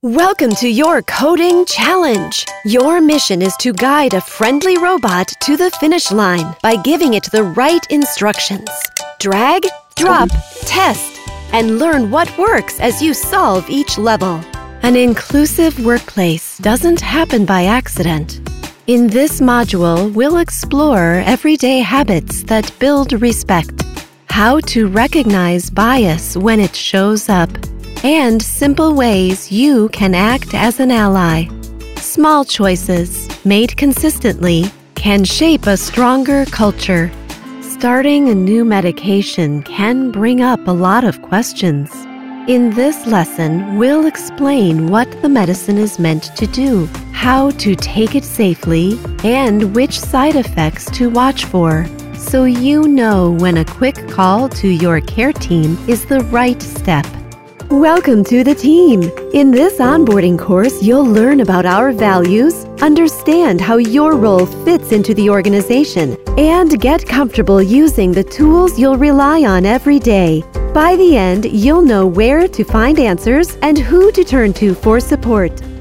Welcome to your coding challenge. Your mission is to guide a friendly robot to the finish line by giving it the right instructions. Drag, drop, test, and learn what works as you solve each level. An inclusive workplace doesn't happen by accident. In this module, we'll explore everyday habits that build respect, how to recognize bias when it shows up, and simple ways you can act as an ally. Small choices, made consistently, can shape a stronger culture. Starting a new medication can bring up a lot of questions. In this lesson, we'll explain what the medicine is meant to do, how to take it safely, and which side effects to watch for, so you know when a quick call to your care team is the right step. Welcome to the team! In this onboarding course, you'll learn about our values, understand how your role fits into the organization, and get comfortable using the tools you'll rely on every day. By the end, you'll know where to find answers and who to turn to for support.